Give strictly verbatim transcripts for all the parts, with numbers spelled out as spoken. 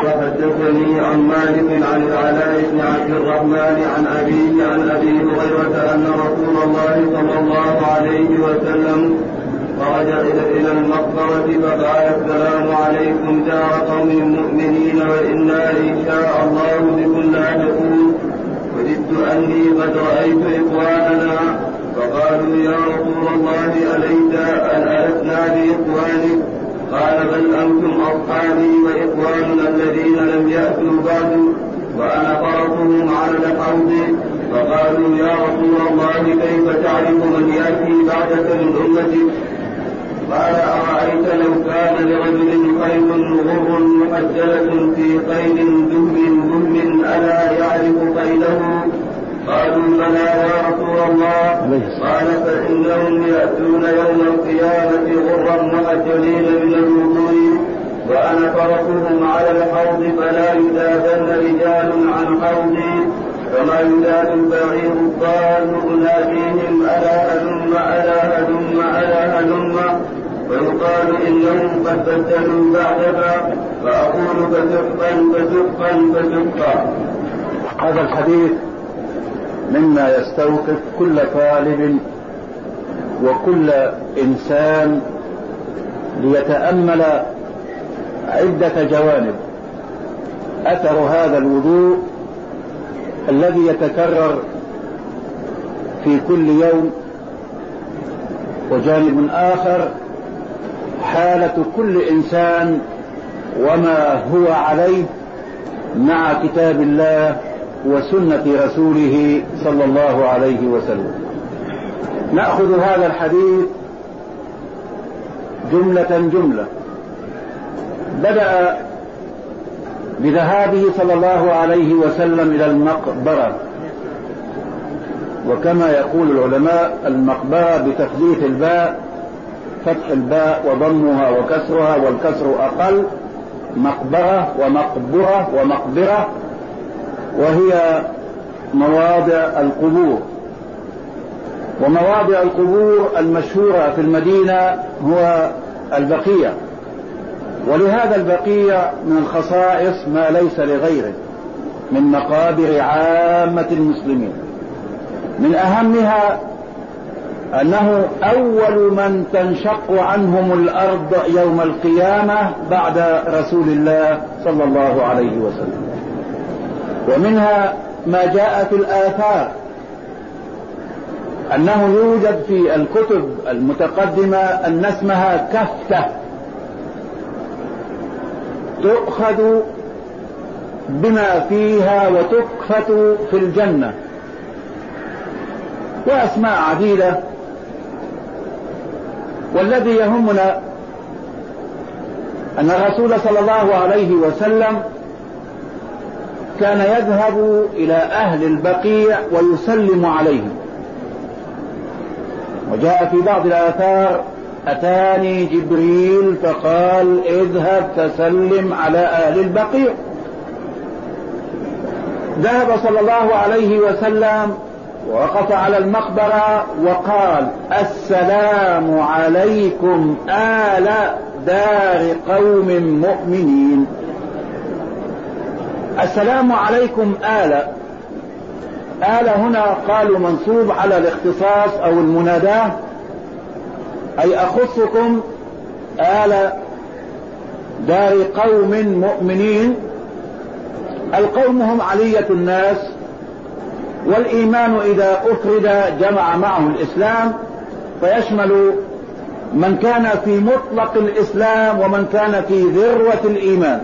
وحدثني عن مالك عن العلاء بن عبد الرحمن عن أبيه عن أبي هريرة أن رسول الله صلى الله عليه وسلم خرج إلى المقبرة فقال السلام عليكم دار قوم مؤمنين وإنا إن شاء الله بكم لاحقون وددت أني قد رأيت إخواننا فقالوا يا رسول الله أليس أن ألسنا بإخوانك قال بل أنتم أصحابي وإخواننا الذين لم يأتوا بعد وأنا فرطهم على الحوض فقالوا يا رسول الله كيف تعرف من يأتي بعدك من أمتك قال أرأيت لو كان لرجل خيل غر محجلة في خيل دهم دهم ألا يعرف خيله قالوا بلى يا رسول الله قال فإنهم يأتون يوم القيامة غرا محجلين من الوضوء وأنا فرطهم على الحوض فلا يزادن رجال عن حوضي كما يزاد البعير الضال أناديهم ألا هلم ألا هلم ألا هلم ويقال إنهم قد بدلوا بعدك فأقول فسحقا فسحقا فسحقا. هذا الحديث مما يستوقف كل طالب وكل إنسان ليتأمل عدة جوانب أثر هذا الوضوء الذي يتكرر في كل يوم، وجانب آخر حالة كل إنسان وما هو عليه مع كتاب الله وسنة رسوله صلى الله عليه وسلم. نأخذ هذا الحديث جملة جملة. بدأ بذهابه صلى الله عليه وسلم إلى المقبرة، وكما يقول العلماء المقبرة بتثبيت الباء، فتح الباء وضمها وكسرها والكسر أقل، مقبرة ومقبرة ومقبرة، وهي مواضع القبور. ومواضع القبور المشهورة في المدينة هو البقيع، ولهذا البقيع من الخصائص ما ليس لغيره من مقابر عامة المسلمين. من أهمها أنه أول من تنشق عنهم الأرض يوم القيامة بعد رسول الله صلى الله عليه وسلم. ومنها ما جاء في الآثار أنه يوجد في الكتب المتقدمة أن اسمها كفتة تؤخذ بما فيها وتكفت في الجنة، وأسماء عديدة. والذي يهمنا أن الرسول صلى الله عليه وسلم كان يذهب إلى أهل البقيع ويسلم عليهم، وجاء في بعض الآثار أتاني جبريل فقال اذهب فسلم على أهل البقيع. ذهب صلى الله عليه وسلم ووقف على المقبرة وقال السلام عليكم آل دار قوم مؤمنين. السلام عليكم آل آل هنا قالوا منصوب على الاختصاص أو المناداة، أي أخصكم آل دار قوم مؤمنين. القوم هم علية الناس، والإيمان إذا أفرد جمع معه الإسلام، فيشمل من كان في مطلق الإسلام ومن كان في ذروة الإيمان.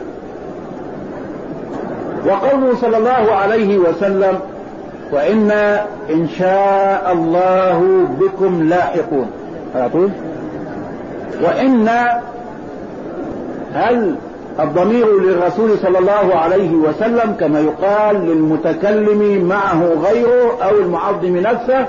وقوله صلى الله عليه وسلم وإنا إن شاء الله بكم لاحقون، وإنا هل الضمير للرسول صلى الله عليه وسلم كما يقال للمتكلم معه غيره أو المعظم نفسه،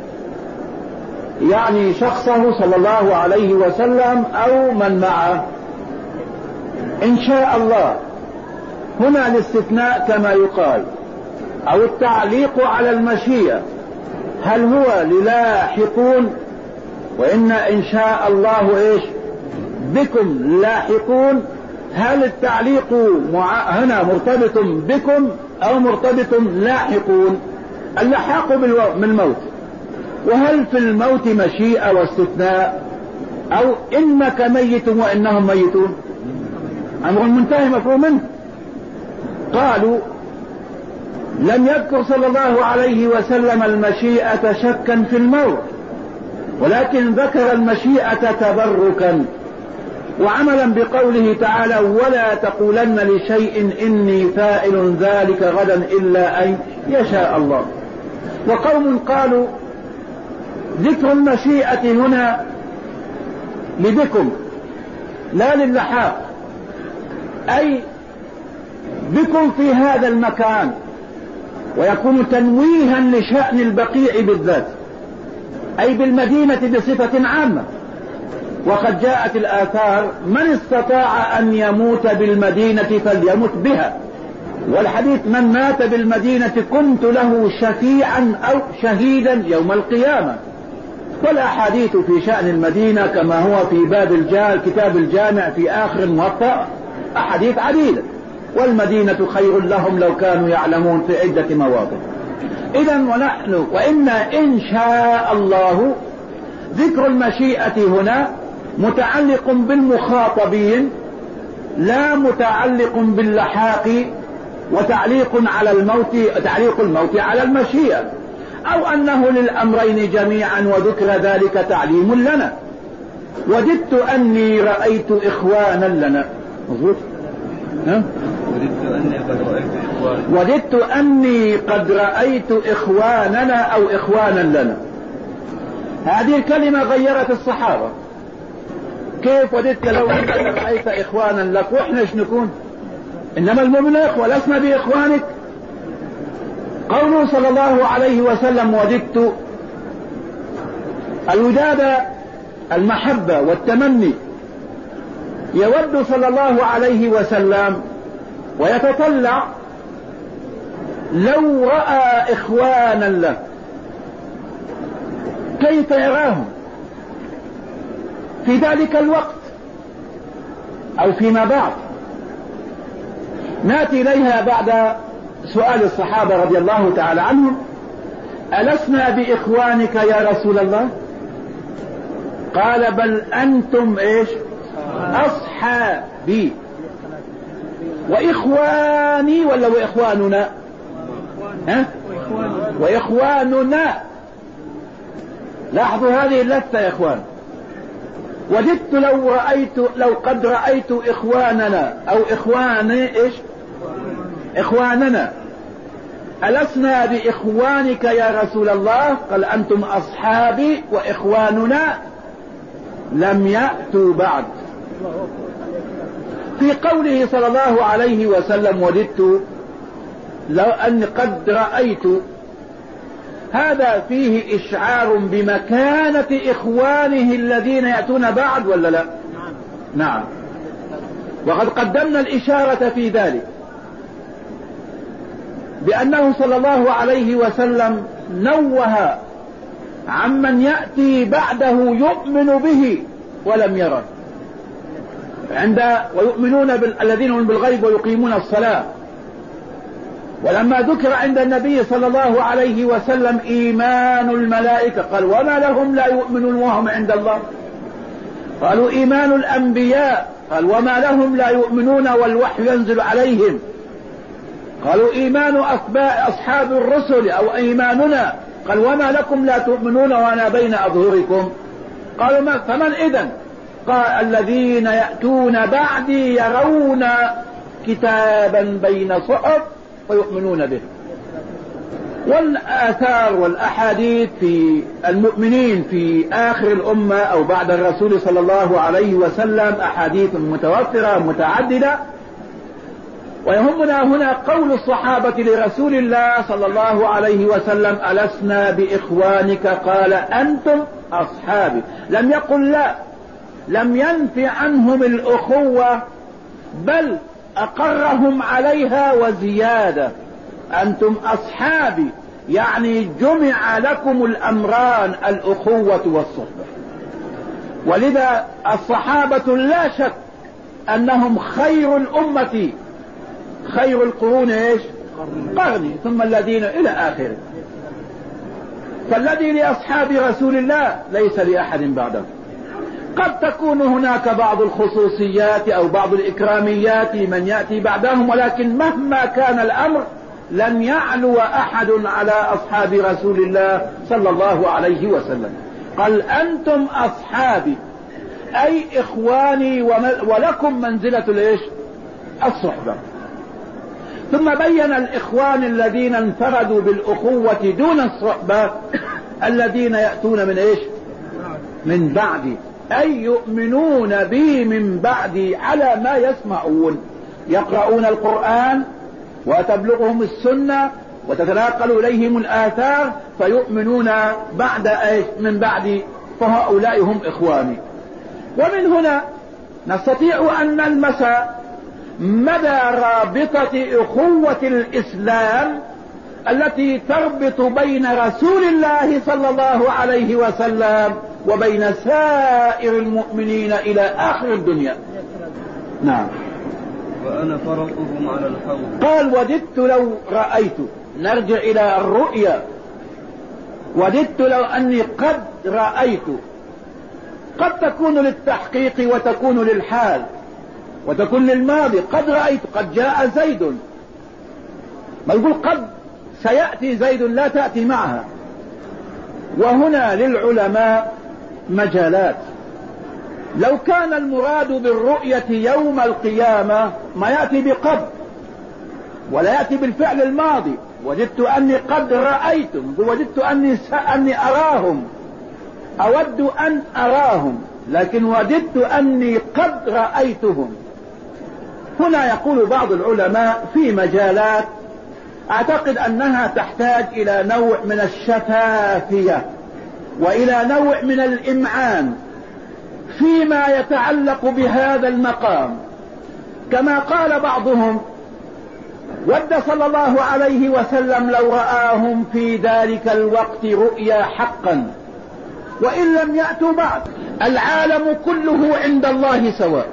يعني شخصه صلى الله عليه وسلم أو من معه. إن شاء الله هنا الاستثناء كما يقال أو التعليق على المشيئة، هل هو للاحقون وإن إن شاء الله إيش بكم لاحقون، هل التعليق هنا مرتبط بكم او مرتبط لاحقون؟ اللحاق بالموت. وهل في الموت مشيئة واستثناء او انك ميت وانهم ميتون؟ امر منتهي مفهوم منه. قالوا لم يذكر صلى الله عليه وسلم المشيئة شكا في الموت، ولكن ذكر المشيئة تبركا وعملا بقوله تعالى ولا تقولن لشيء إني فاعل ذلك غدا إلا أن يشاء الله. وقوم قالوا ذكر المشيئة هنا لبكم لا للحاق، أي بكم في هذا المكان، ويكون تنويها لشأن البقيع بالذات، أي بالمدينة بصفة عامة. وقد جاءت الآثار من استطاع أن يموت بالمدينة فليمت بها، والحديث من مات بالمدينة كنت له شفيعا أو شهيدا يوم القيامة. والأحاديث في شأن المدينة كما هو في باب الجال كتاب الجامع في آخر الموطأ أحاديث عديدة، والمدينة خير لهم لو كانوا يعلمون في عدة مواضع. إذا ونحن وإن إن شاء الله ذكر المشيئة هنا متعلق بالمخاطبين لا متعلق باللحاق وتعليق على الموت تعليق الموت على المشيئة، أو أنه للأمرين جميعا وذكر ذلك تعليم لنا. وددت أني رأيت إخوانا لنا. مظبوط؟ ها؟ وددت أني قد رأيت إخواننا أو إخوانا لنا. هذه الكلمة غيرت الصحابة. كيف وددت لو أنت رأيت إخوانا لك وإحنا ايش نكون؟ إنما المؤمن إخوة لسنا بإخوانك. قوله صلى الله عليه وسلم وددت الوداد المحبة والتمني، يود صلى الله عليه وسلم ويتطلع لو رأى إخوانا له كيف يراهم في ذلك الوقت أو فيما بعد. نأتي إليها بعد سؤال الصحابة رضي الله تعالى عنهم ألسنا بإخوانك يا رسول الله؟ قال بل أنتم إيش أصحابي وإخواني ولا وإخواننا؟ ها؟ وإخواننا. لاحظوا هذه اللفتة يا إخوان. وددت لو رأيت لو قد رأيت إخواننا أو إخواني إيش إخواننا ألسنا بإخوانك يا رسول الله؟ قال أنتم أصحابي وإخواننا لم يأتوا بعد. في قوله صلى الله عليه وسلم وددت لو أن قد رأيت، هذا فيه إشعار بمكانة إخوانه الذين يأتون بعد ولا لا؟ نعم. وقد قدمنا الإشارة في ذلك بأنه صلى الله عليه وسلم نوه عمن يأتي بعده يؤمن به ولم يره، عند ويؤمنون الذين هم بالغيب ويقيمون الصلاة. ولما ذكر عند النبي صلى الله عليه وسلم إيمان الملائكة قال وما لهم لا يؤمنون وهم عند الله. قالوا إيمان الأنبياء قال وما لهم لا يؤمنون والوحي ينزل عليهم. قالوا إيمان أصحاب الرسل أو إيماننا قال وما لكم لا تؤمنون وأنا بين أظهركم. قالوا ما فمن إذن؟ قال الذين يأتون بعدي يرون كتابا بين صحف ويؤمنون به. والآثار والأحاديث في المؤمنين في آخر الأمة أو بعد الرسول صلى الله عليه وسلم أحاديث متوفرة متعددة. ويهمنا هنا قول الصحابة لرسول الله صلى الله عليه وسلم ألسنا بإخوانك؟ قال أنتم أصحابي. لم يقل لا، لم ينفي عنهم الأخوة بل أقرهم عليها وزيادة. أنتم أصحابي يعني جمع لكم الأمران الأخوة والصحبة. ولذا الصحابة لا شك أنهم خير الأمة، خير القرون ايش؟ قرني ثم الذين إلى آخره. فالذي لأصحاب رسول الله ليس لأحد بعده. قد تكون هناك بعض الخصوصيات أو بعض الإكراميات من يأتي بعدهم، ولكن مهما كان الأمر لن يعلو أحد على أصحاب رسول الله صلى الله عليه وسلم. قال أنتم أصحابي أي إخواني ولكم منزلة الإيش؟ الصحبة. ثم بين الإخوان الذين انفردوا بالأخوة دون الصحبة الذين يأتون من إيش؟ من بعدي، أي يؤمنون بي من بعدي على ما يسمعون، يقرؤون القرآن وتبلغهم السنة وتتناقل إليهم الآثار فيؤمنون بعد إيش؟ من بعدي، فهؤلاء هم إخواني. ومن هنا نستطيع أن نلمس مدى رابطة أخوة الإسلام التي تربط بين رسول الله صلى الله عليه وسلم وبين سائر المؤمنين إلى آخر الدنيا. نعم. وأنا فرطهم على الحوض. قال وددت لو رأيت، نرجع إلى الرؤيا، وددت لو أني قد رأيت، قد تكون للتحقيق وتكون للحال وتكون للماضي. قد رأيت، قد جاء زيد، ما يقول قد سيأتي زيد لا تأتي معها. وهنا للعلماء مجالات. لو كان المراد بالرؤية يوم القيامة ما يأتي بقد ولا يأتي بالفعل الماضي. وجدت أني قد رأيتم، وجدت أني, أني أراهم، أود أن أراهم، لكن وجدت أني قد رأيتهم. هنا يقول بعض العلماء في مجالات أعتقد أنها تحتاج إلى نوع من الشفافية وإلى نوع من الإمعان فيما يتعلق بهذا المقام. كما قال بعضهم ود صلى الله عليه وسلم لو رآهم في ذلك الوقت رؤيا حقا وإن لم يأتوا بعد. العالم كله عند الله سواء،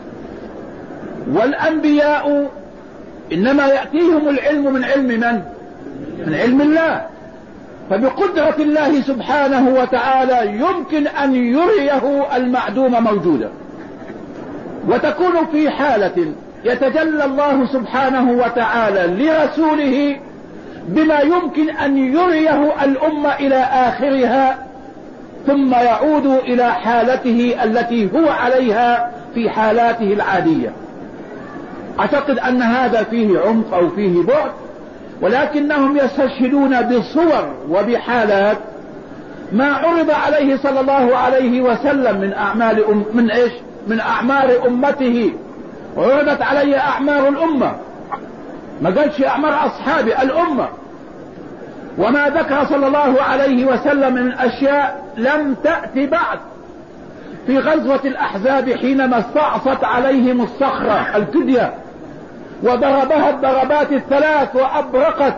والأنبياء إنما يأتيهم العلم من علم من؟ من علم الله. فبقدرة الله سبحانه وتعالى يمكن أن يريه المعدوم موجودا، وتكون في حالة يتجلى الله سبحانه وتعالى لرسوله بما يمكن أن يريه الأمة إلى آخرها، ثم يعود إلى حالته التي هو عليها في حالاته العادية. أعتقد أن هذا فيه عمق أو فيه بعد، ولكنهم يستشهدون بصور وبحالات ما عرض عليه صلى الله عليه وسلم من أعمال أم من إيش؟ من أعمار أمته. عرضت علي أعمار الأمة، ما قالش أعمار أصحابي، الأمة. وما ذكر صلى الله عليه وسلم من أشياء لم تأتي بعد. في غزوة الأحزاب حينما استعصت عليهم الصخرة الكدية وضربها الضربات الثلاث وأبرقت،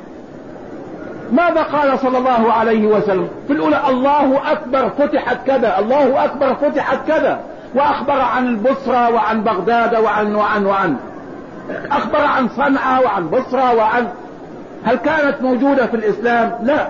ماذا قال صلى الله عليه وسلم؟ في الأولى الله أكبر فتحت كذا، الله أكبر فتحت كذا، وأخبر عن البصرة وعن بغداد وعن وعن وعن أخبر عن صنعاء وعن بصرة وعن. هل كانت موجودة في الإسلام؟ لا.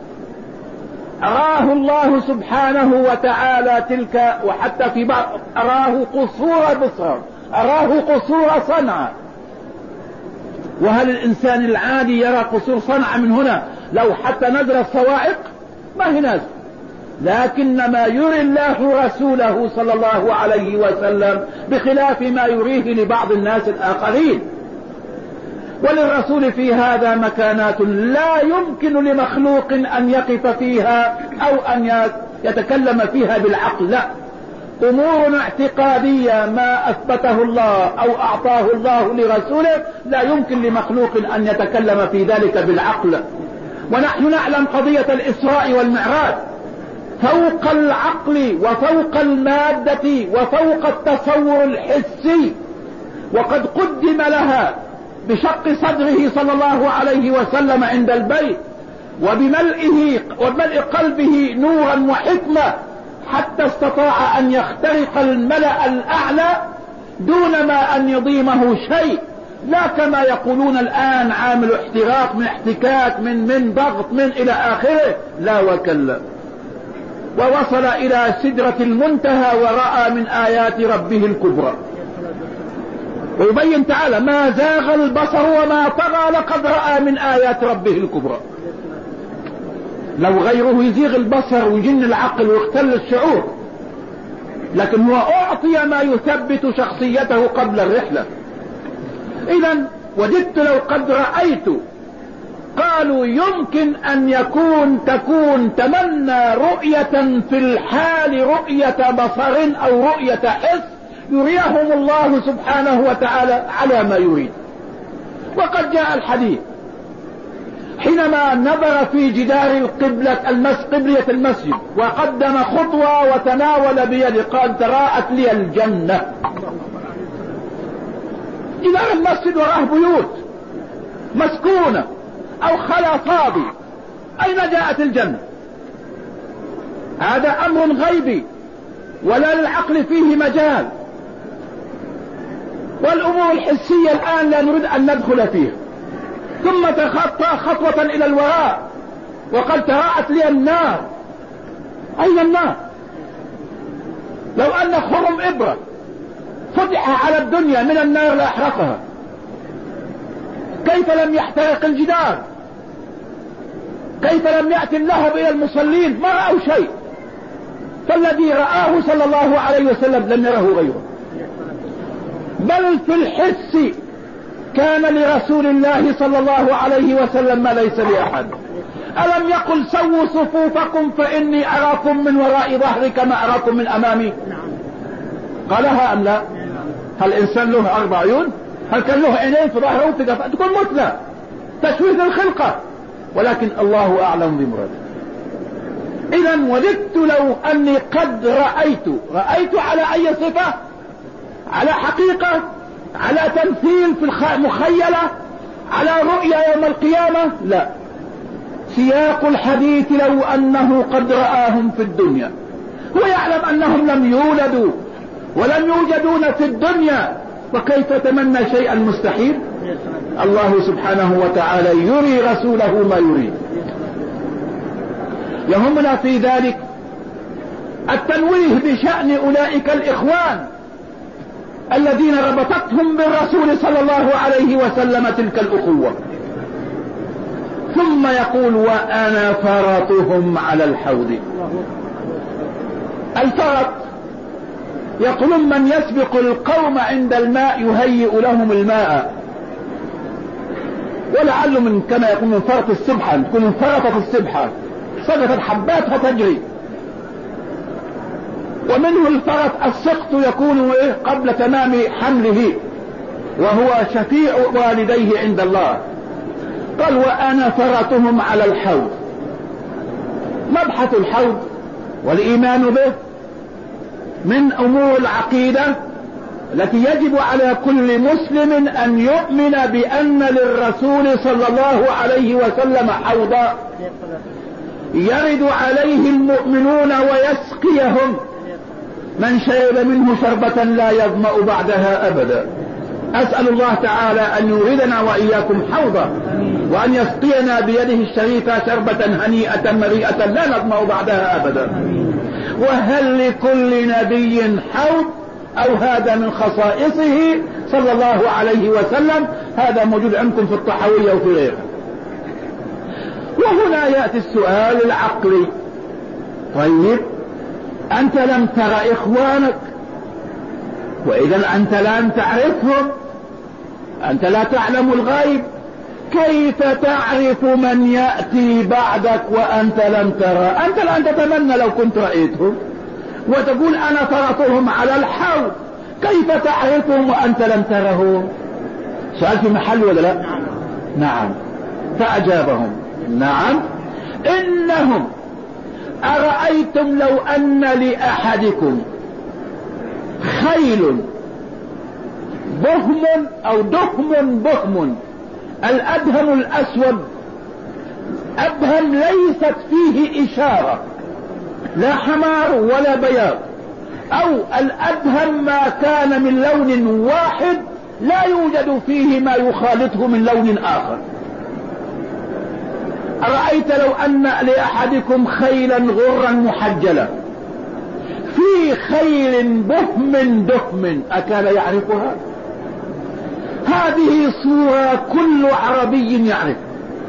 أراه الله سبحانه وتعالى تلك، وحتى في بعض أراه قصور بصرة، أراه قصور صنعاء. وهل الإنسان العادي يرى قصور صنعاء من هنا لو حتى نزل الصواعق؟ ما هي نازل. لكن ما يري الله رسوله صلى الله عليه وسلم بخلاف ما يريه لبعض الناس الآخرين. وللرسول في هذا مكانات لا يمكن لمخلوق أن يقف فيها أو أن يتكلم فيها بالعقل، لا. أمور اعتقادية ما أثبته الله أو أعطاه الله لرسوله لا يمكن لمخلوق أن يتكلم في ذلك بالعقل. ونحن نعلم قضية الإسراء والمعراج فوق العقل وفوق المادة وفوق التصور الحسي، وقد قدم لها بشق صدره صلى الله عليه وسلم عند البيت وبملئه وبملء قلبه نورا وحكمة حتى استطاع أن يخترق الملأ الأعلى دون ما أن يضيمه شيء، لا كما يقولون الآن عامل احتراق من احتكاك من من ضغط من إلى آخره، لا وكلا. ووصل إلى سدرة المنتهى ورأى من آيات ربه الكبرى. ويبين تعالى ما زاغ البصر وما طغى لقد رأى من آيات ربه الكبرى. لو غيره يزيغ البصر ويجن العقل ويختل الشعور، لكن هو أعطي ما يثبت شخصيته قبل الرحلة. إذا وددت لو قد رأيت، قالوا يمكن أن يكون تكون تمنى رؤية في الحال، رؤية بصر أو رؤية حس يريهم الله سبحانه وتعالى على ما يريد. وقد جاء الحديث حينما نظر في جدار القبلة المس قبلة المسجد وقدم خطوة وتناول بيده قال تراءت لي الجنة. جدار المسجد وراه بيوت مسكونة أو خلا فاضي، أين جاءت الجنة؟ هذا أمر غيبي ولا للعقل فيه مجال، والأمور الحسية الآن لا نريد أن ندخل فيها. ثم تخطى خطوة إلى الوراء وقال تراءت لي النار. أين النار؟ لو أن خرم إبرة فتح على الدنيا من النار لأحرقها، كيف لم يحترق الجدار؟ كيف لم يأتي اللهب إلى المصلين؟ ما رأوا شيء. فالذي رآه صلى الله عليه وسلم لم يره غيره. بل في الحس كان لرسول الله صلى الله عليه وسلم ما ليس لأحد. ألم يقل سووا صفوفكم فإني أراكم من وراء ظهري كما أراكم من أمامي؟ قالها أم لا؟ هل الإنسان له أربع عيون؟ هل كان له عينين في ظهره وتقف؟ تكون مثلى تشويه الخلقة، ولكن الله أعلم بمراده. إذا وددت لو أني قد رأيت رأيت على أي صفة؟ على حقيقة، على تمثيل في المخيلة، على رؤيا يوم القيامة؟ لا، سياق الحديث لو أنه قد رآهم في الدنيا. هو يعلم أنهم لم يولدوا ولم يوجدون في الدنيا، وكيف تمنى شيئا مستحيل؟ الله سبحانه وتعالى يري رسوله ما يريد. يهمنا في ذلك التنويه بشأن أولئك الإخوان الذين ربطتهم بالرسول صلى الله عليه وسلم تلك الأخوة. ثم يقول وأنا فرطهم على الحوض. الفرط يقولون من يسبق القوم عند الماء يهيئ لهم الماء، ولعل من كما يقول من فرط السبحة، تكون انفرطت السبحة سقطت حباتها تجري. ومنه الفرط السقط يكون قبل تمام حمله، وهو شفيع والديه عند الله. قال وأنا فرطهم على الحوض. مبحث الحوض والإيمان به من أمور العقيدة التي يجب على كل مسلم أن يؤمن بأن للرسول صلى الله عليه وسلم حوضا يرد عليه المؤمنون ويسقيهم، من شرب منه شربة لا يظمأ بعدها أبدا. أسأل الله تعالى أن يوردنا وإياكم حوضا، وأن يسقينا بيده الشريفة شربة هنيئة مريئة لا نظمأ بعدها أبدا. وهل لكل نبي حوض أو هذا من خصائصه صلى الله عليه وسلم؟ هذا موجود عندكم في الطحاوية وفي غيره. وهنا يأتي السؤال العقلي، طيب أنت لم ترى إخوانك، وإذا أنت لم تعرفهم، أنت لا تعلم الغيب، كيف تعرف من يأتي بعدك وأنت لم ترى؟ أنت الآن تتمنى لو كنت رأيتهم وتقول أنا فرطهم على الحوض، كيف تعرفهم وأنت لم ترهم؟ سؤال في محل ولا لا؟ نعم. فأجابهم نعم إنهم أرأيتم لو أن لأحدكم خيل بهم أو دهم بهم، الأدهم الأسود أبهم ليست فيه إشارة، لا حمار ولا بياض، أو الأدهم ما كان من لون واحد لا يوجد فيه ما يخالطه من لون آخر. أرأيت لو أن لأحدكم خيلا غرا محجلة في خيل بهم دهم أكان يعرفها؟ هذه صورة كل عربي يعرف.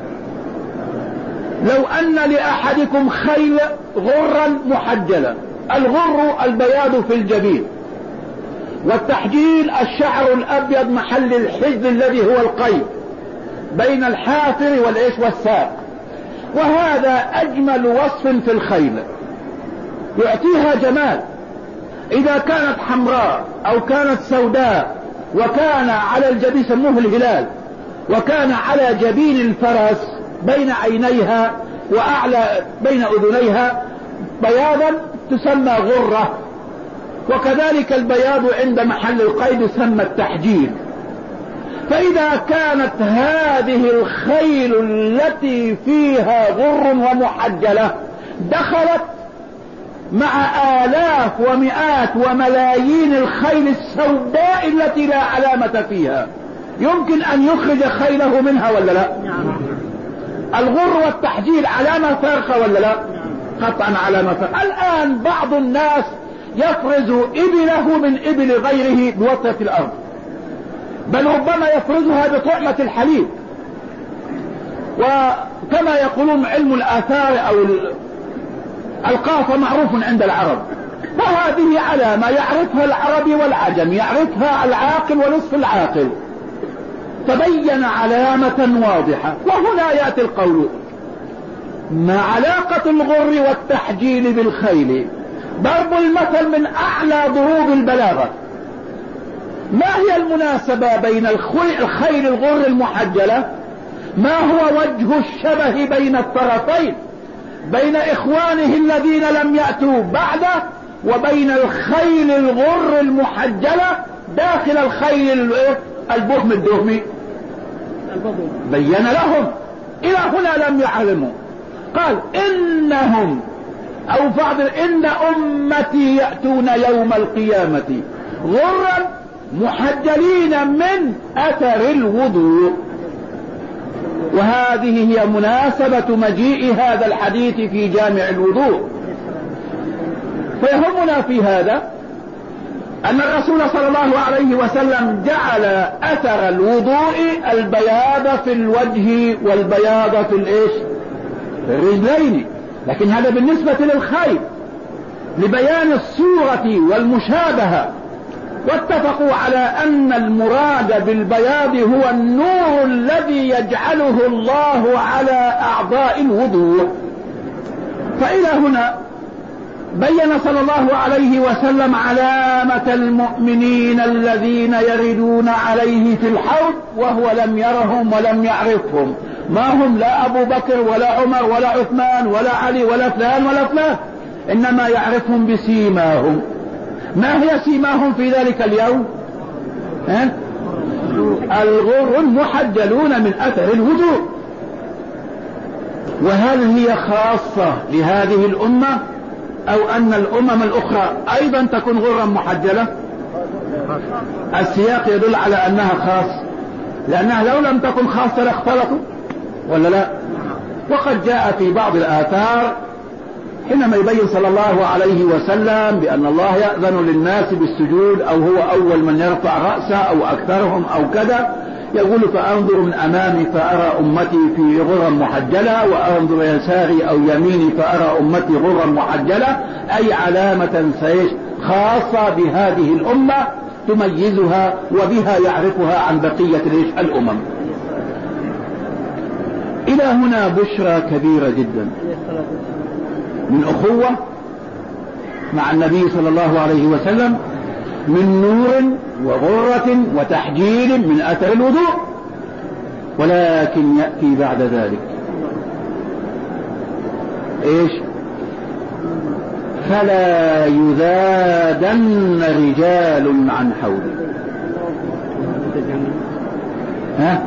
لو أن لأحدكم خيل غرا محجلة، الغر البياض في الجبين، والتحجيل الشعر الأبيض محل الحجل الذي هو القيد بين الحافر والإيش والساق، وهذا أجمل وصف في الخيل يعطيها جمال. إذا كانت حمراء أو كانت سوداء وكان على الجبين سموه الهلال، وكان على جبين الفرس بين عينيها وأعلى بين أذنيها بياضا تسمى غرة، وكذلك البياض عند محل القيد يسمى التحجيل. فإذا كانت هذه الخيل التي فيها غر ومحجلة دخلت مع آلاف ومئات وملايين الخيل السوداء التي لا علامة فيها، يمكن أن يخرج خيله منها ولا لا؟ الغر والتحجيل علامة فارقة ولا لا؟ قطعا علامة فارقة. الآن بعض الناس يفرز إبله من إبل غيره بوسط الأرض، بل ربما يفرزها بطعمة الحليب. وكما يقولون علم الآثار أو القافة معروف عند العرب، وهذه علامة يعرفها العربي والعجم، يعرفها العاقل ونصف العاقل، تبين علامة واضحة. وهنا يأتي القول: ما علاقة الغر والتحجيل بالخيل؟ ضرب المثل من أعلى ضروب البلاغة. ما هي المناسبة بين الخيل الغر المحجلة؟ ما هو وجه الشبه بين الطرفين، بين إخوانه الذين لم يأتوا بعده وبين الخيل الغر المحجلة داخل الخيل البهم الدهمي؟ بين لهم. إلى هنا لم يعلموا. قال: إنهم أو بعض إن أمتي يأتون يوم القيامة غرا محجلين من أثر الوضوء. وهذه هي مناسبة مجيء هذا الحديث في جامع الوضوء. فيهمنا في هذا أن الرسول صلى الله عليه وسلم جعل أثر الوضوء البياض في الوجه والبياض في الإيش؟ الرجلين، لكن هذا بالنسبة للخيل لبيان الصورة والمشابهة. واتفقوا على أن المراد بالبياض هو النور الذي يجعله الله على أعضاء الوضوء. فإلى هنا بين صلى الله عليه وسلم علامة المؤمنين الذين يردون عليه في الحوض وهو لم يرهم ولم يعرفهم. ما هم لا أبو بكر ولا عمر ولا عثمان ولا علي ولا فلان ولا فلان، إنما يعرفهم بسيماهم. ما هي سيماهم في ذلك اليوم؟ ها؟ الغر محجلون من أثر الوضوء. وهل هي خاصة لهذه الأمة أو أن الأمم الأخرى أيضا تكون غرا محجلة؟ السياق يدل على أنها خاصة، لأنها لو لم تكن خاصة لاختلطوا ولا لا؟ وقد جاء في بعض الآثار حينما يبين صلى الله عليه وسلم بأن الله يأذن للناس بالسجود أو هو أول من يرفع رأسه أو أكثرهم أو كذا، يقول: فأنظر من أمامي فأرى أمتي في غرا محجلة، وأنظر يساري أو يميني فأرى أمتي غرا محجلة، أي علامة سيش خاصة بهذه الأمة تميزها وبها يعرفها عن بقية الأمم. إلى هنا بشرى كبيرة جدا من أخوة مع النبي صلى الله عليه وسلم، من نور وغرة وتحجيل من أثر الوضوء. ولكن يأتي بعد ذلك إيش؟ فلا يذادن رجال عن حولي. ها؟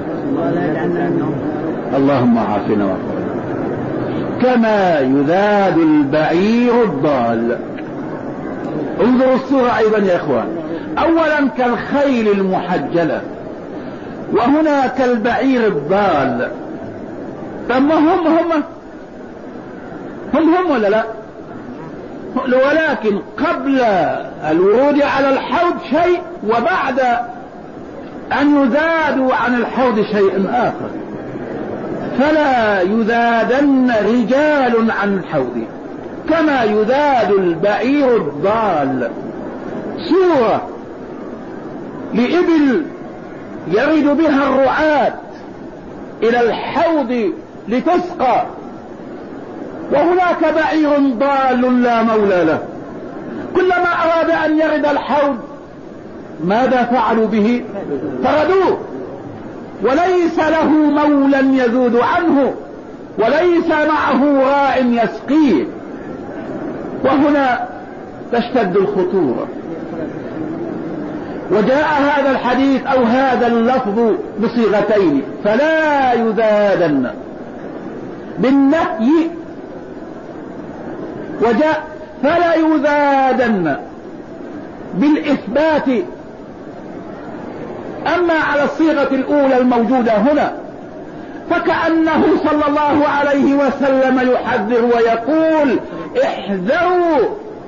اللهم عافنا وعافنا. كما يذاد البعير الضال. انظروا الصورة ايضا يا اخوان. اولا كالخيل المحجلة، وهنا كالبعير الضال. ثم هم هم هم هم ولا لا؟ ولكن قبل الورود على الحوض شيء، وبعد ان يذادوا عن الحوض شيء اخر. فلا يذادن رجال عن الحوض كما يذاد البعير الضال. صورة لإبل يرد بها الرعاة إلى الحوض لتسقى، وهناك بعير ضال لا مولى له. كلما أراد أن يرد الحوض ماذا فعلوا به؟ طردوه، وليس له مولى يذود عنه، وليس معه راع يسقيه. وهنا تشتد الخطورة. وجاء هذا الحديث أو هذا اللفظ بصيغتين: فلا يذادن بالنهي، وجاء فلا يذادن بالإثبات. أما على الصيغة الأولى الموجودة هنا فكأنه صلى الله عليه وسلم يحذر ويقول: احذروا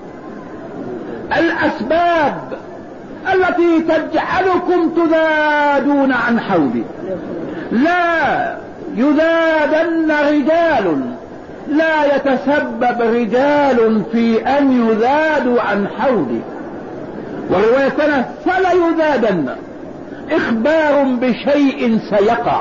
الأسباب التي تجعلكم تذادون عن حوضي. لا يذادن رجال، لا يتسبب رجال في أن يذادوا عن حوضي. وروايتنا فلا يذادن إخبار بشيء سيقع،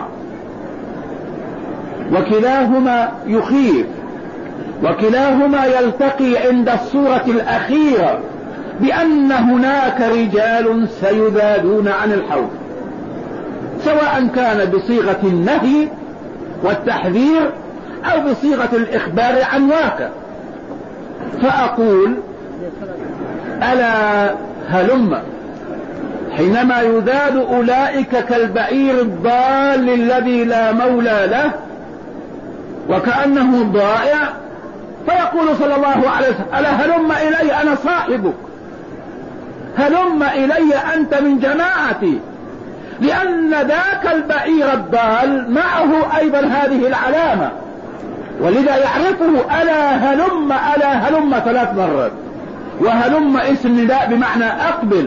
وكلاهما يخيف، وكلاهما يلتقي عند الصورة الأخيرة بأن هناك رجال سيذادون عن الحوض، سواء كان بصيغة النهي والتحذير أو بصيغة الإخبار عن واقع. فأقول: ألا هلم حينما يذاد أولئك كالبعير الضال الذي لا مولى له وكأنه ضائع، فيقول صلى الله عليه وسلم: ألا هلم إلي، أنا صاحبك، هلم إلي أنت من جماعتي. لأن ذاك البعير الضال معه أيضا هذه العلامة، ولذا يعرفه: ألا هلم، ألا هلم ثلاث مرات. وهلم اسم نداء بمعنى أقبل.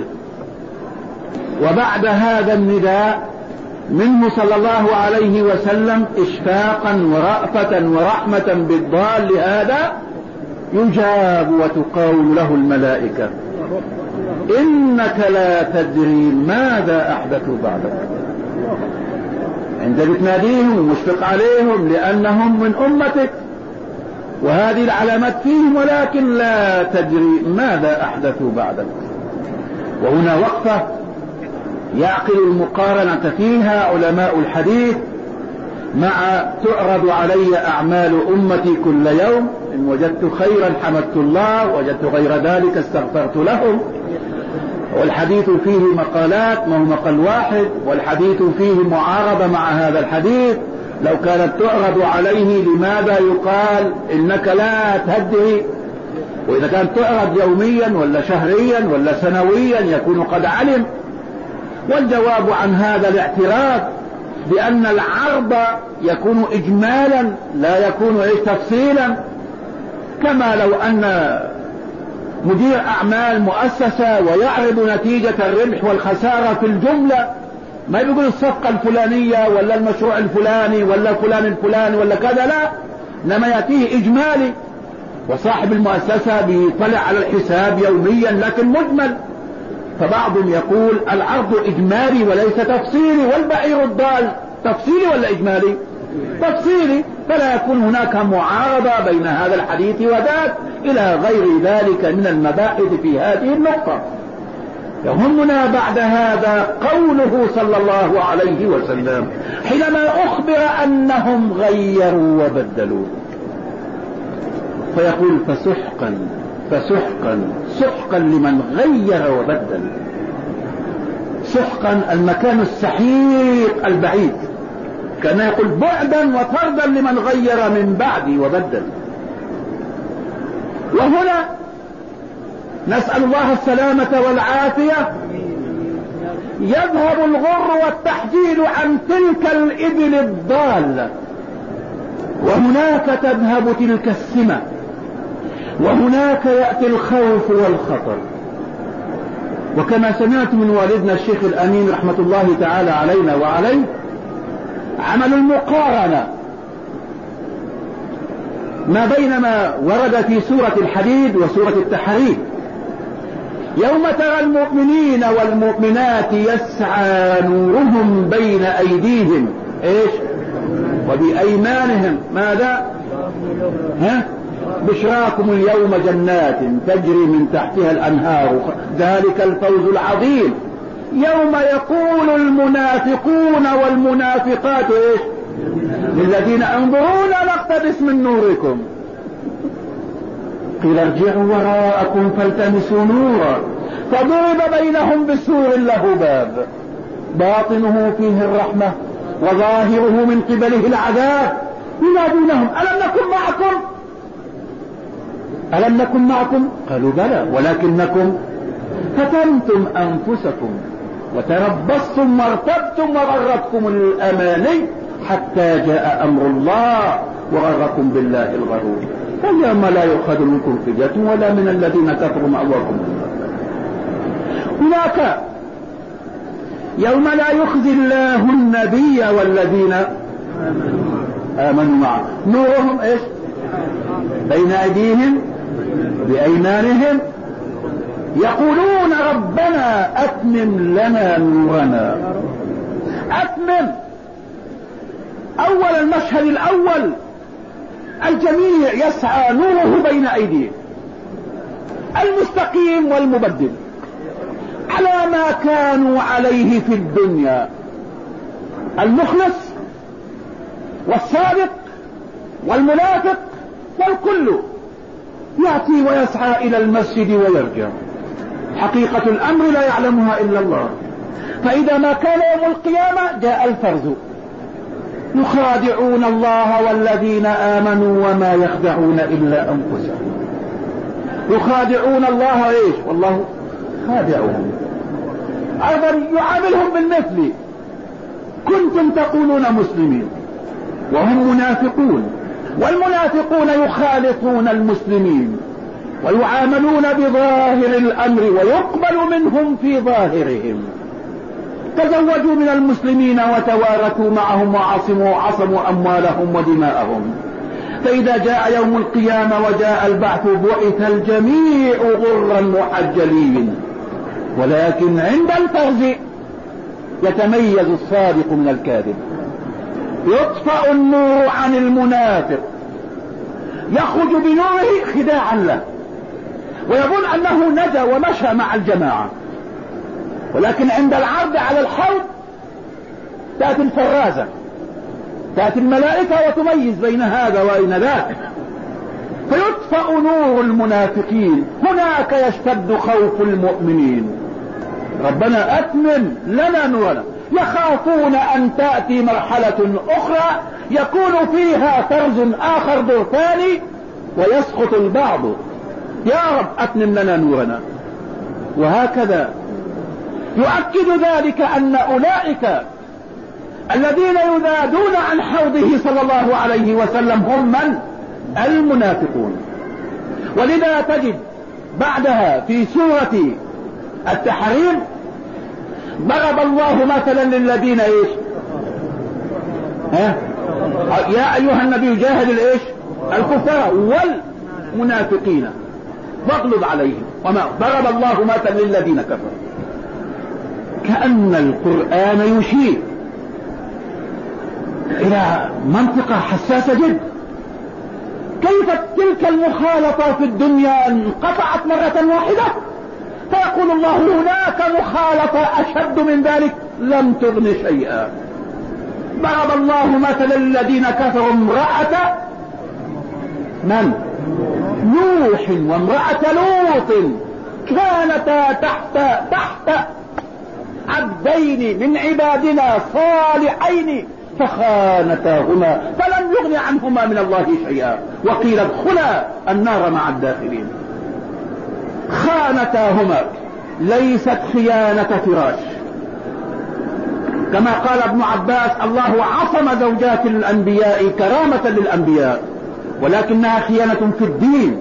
وبعد هذا النداء منه صلى الله عليه وسلم إشفاقا ورأفة ورحمة بالضال هذا يجاب وتقول له الملائكة: إنك لا تدري ماذا أحدثوا بعدك. عند بتناديهم ومشفق عليهم لأنهم من أمتك وهذه العلامات فيهم، ولكن لا تدري ماذا أحدثوا بعدك. وهنا وقفة يعقل المقارنة فيها علماء الحديث مع تعرض علي أعمال أمتي كل يوم، إن وجدت خيرا حمدت الله، وجدت غير ذلك استغفرت لهم. والحديث فيه مقالات، ما هو مقال واحد، والحديث فيه معارضة مع هذا الحديث. لو كانت تعرض عليه لماذا يقال إنك لا تدري؟ وإذا كانت تعرض يوميا ولا شهريا ولا سنويا يكون قد علم. والجواب عن هذا الاعتراض بأن العرض يكون إجمالا لا يكون إيش تفصيلا. كما لو أن مدير أعمال مؤسسة ويعرض نتيجة الربح والخسارة في الجملة، ما يقول الصفقة الفلانية ولا المشروع الفلاني ولا فلان الفلاني ولا كذا، لا، إنما يأتيه إجمالي، وصاحب المؤسسة بيطلع على الحساب يوميا لكن مجمل. فبعضهم يقول العرض إجمالي وليس تفصيلي، والبعير الضال تفصيلي ولا إجمالي؟ تفصيلي. فلا يكون هناك معارضة بين هذا الحديث وذاك إلى غير ذلك من المباحث في هذه النقطة. يهمنا بعد هذا قوله صلى الله عليه وسلم حينما أخبر أنهم غيروا وبدلوا، فيقول: فسحقا فسحقا سحقا لمن غير وبدل. سحقا المكان السحيق البعيد، كان يقول بعدا وطردا لمن غير من بعدي وبدل. وهنا نسأل الله السلامة والعافية. يذهب الغر والتحجيل عن تلك الإبل الضالة، وهناك تذهب تلك السمة، وهناك يأتي الخوف والخطر. وكما سمعت من والدنا الشيخ الأمين رحمة الله تعالى علينا وعليه، عمل المقارنة ما بين ما ورد في سورة الحديد وسورة التحريم. يوم ترى المؤمنين والمؤمنات يسعى نورهم بين أيديهم ايش وبأيمانهم، ماذا؟ ها؟ بشراكم اليوم جنات تجري من تحتها الأنهار ذلك الفوز العظيم. يوم يقول المنافقون والمنافقات ايش للذين انظرونا نقتبس من نوركم قيل ارجعوا وراءكم فالتمسوا نورا فضرب بينهم بسور له باب باطنه فيه الرحمة وظاهره من قبله العذاب ينادونهم ألم نكن معكم ألم نكن معكم قالوا بلى ولكنكم فتنتم أنفسكم وتربصتم وارتبتم وغرتكم الأماني حتى جاء أمر الله وغركم بالله الغرور فاليوم لا يؤخذ منكم فدية ولا من الذين كفروا مأواكم. هناك يوم لا يخزي الله النبي والذين آمنوا معه نورهم ايش بين أيديهم بأيمانهم يقولون ربنا أتمم لنا نورنا. أتمم أول المشهد الأول الجميع يسعى نوره بين أيديه المستقيم والمبدل على ما كانوا عليه في الدنيا المخلص والصادق والمنافق والكل يأتي ويسعى إلى المسجد ويرجع. حقيقة الأمر لا يعلمها إلا الله. فإذا ما كان يوم القيامة جاء الفرز يخادعون الله والذين آمنوا وما يخدعون إلا أنفسهم. يخادعون الله إيش والله خادعهم. أيضا يعاملهم بالمثل كنتم تقولون مسلمين وهم منافقون والمنافقون يخالطون المسلمين ويعاملون بظاهر الأمر ويقبل منهم في ظاهرهم. تزوجوا من المسلمين وتوارثوا معهم وعصموا عصموا أموالهم ودماءهم. فإذا جاء يوم القيامة وجاء البعث بعث الجميع غرا محجلين ولكن عند الفرز يتميز الصادق من الكاذب. يطفأ النور عن المنافق يخرج بنوره خداعا له ويظن أنه نجا ومشى مع الجماعة ولكن عند العرض على الحوض تأتي الفرازة تأتي الملائكة وتميز بين هذا وبين ذاك فيطفأ نور المنافقين. هناك يشتد خوف المؤمنين ربنا أتمم لنا نورنا. يخافون أن تأتي مرحلة أخرى يكون فيها فرز آخر دور ثاني ويسقط البعض يا رب أتمم لنا نورنا. وهكذا يؤكد ذلك أن أولئك الذين ينادون عن حوضه صلى الله عليه وسلم هم من؟ المنافقون. ولذا تجد بعدها في سورة التحريم ضرب الله مثلا للذين ايش ها يا ايها النبي جاهد الايش الكفار والمنافقين واغلظ عليهم وما ضرب الله مثلا للذين كفروا. كأن القرآن يشير الى منطقة حساسة جدا. كيف تلك المخالطة في الدنيا انقطعت مرة واحدة فيقول الله هناك مخالطة أشد من ذلك لم تغن شيئا. ضرب الله مثلا الذين كفروا امرأة من؟ نوح وامرأة لوط كانتا تحت تحت عبدين من عبادنا صالحين فخانتاهما فلم يغن عنهما من الله شيئا وقيل ادخلا النار مع الداخلين. خانتاهما، ليست خيانة فراش. كما قال ابن عباس: الله عصم زوجات الأنبياء كرامة للأنبياء، ولكنها خيانة في الدين.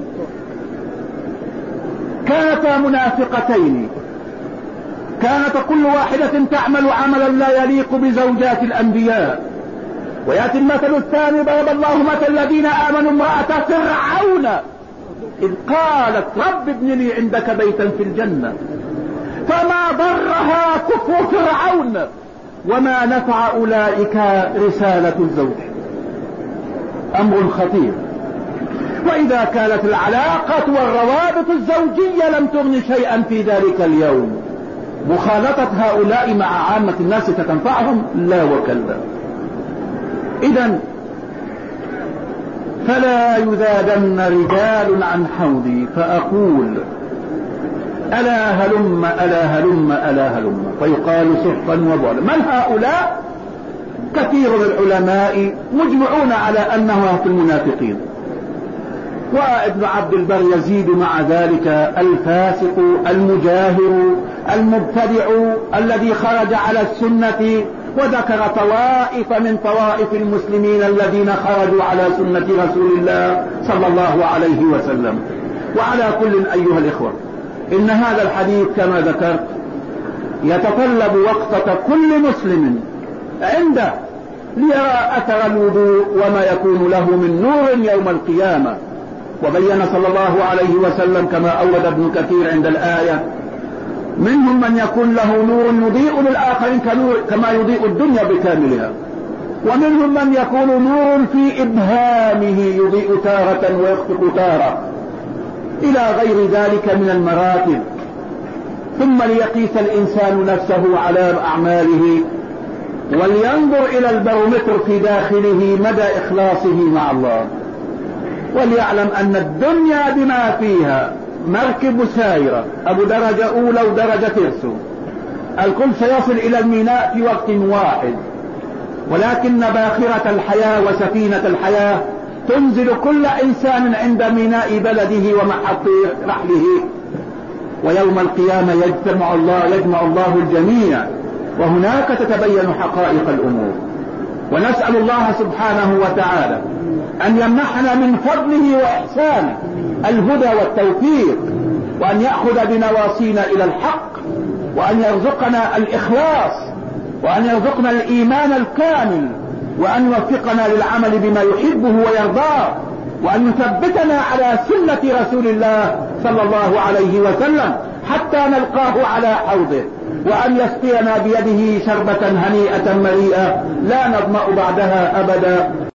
كانتا منافقتين، كانت كل واحدة تعمل عملا لا يليق بزوجات الأنبياء. ويأتي المثل الثاني: ضرب الله مثل الذين آمنوا امرأة فرعون إذ قالت رب ابن لي عندك بيتا في الجنة، فما ضرها كفر فرعون وما نفع أولئك رسالة الزوج. أمر خطير. وإذا كانت العلاقة والروابط الزوجية لم تغن شيئا في ذلك اليوم، مخالطة هؤلاء مع عامة الناس ستنفعهم؟ لا وكلا. إذن فلا يذادن رجال عن حوضي فأقول ألا هلم ألا هلم ألا هلم، فيقال سحقا وبعلا. من هؤلاء؟ كثير من العلماء مجمعون على أنها في المنافقين. وابن عبد البر يزيد مع ذلك: الفاسق المجاهر المبتدع الذي خرج على السنة، وذكر طوائف من طوائف المسلمين الذين خرجوا على سنة رسول الله صلى الله عليه وسلم. وعلى كل أيها الإخوة، إن هذا الحديث كما ذكرت يتطلب وقفة كل مسلم عنده ليرى أثر الوضوء وما يكون له من نور يوم القيامة. وبين صلى الله عليه وسلم كما أورد ابن كثير عند الآية: منهم من يكون له نور يضيء للآخرين كما يضيء الدنيا بكاملها، ومنهم من يكون نور في إبهامه يضيء تارة ويخفق تارة، إلى غير ذلك من المراتب. ثم ليقيس الإنسان نفسه على أعماله ولينظر إلى البرومتر في داخله مدى إخلاصه مع الله، وليعلم أن الدنيا بما فيها مركب سائرة، أبو درجة أولى ودرجة ترسو، الكل سيصل إلى الميناء في وقت واحد، ولكن باخرة الحياة وسفينة الحياة تنزل كل إنسان عند ميناء بلده ومحط رحله، ويوم القيامة يجمع الله, يجمع الله الجميع، وهناك تتبين حقائق الأمور. ونسأل الله سبحانه وتعالى أن يمنحنا من فضله وإحسانه الهدى والتوفيق، وأن يأخذ بنواصينا إلى الحق، وأن يرزقنا الإخلاص، وأن يرزقنا الإيمان الكامل، وأن يوفقنا للعمل بما يحبه ويرضاه، وأن يثبتنا على سنة رسول الله صلى الله عليه وسلم حتى نلقاه على حوضه، وأن يسقينا بيده شربة هنيئة مريئة لا نظمأ بعدها أبدا.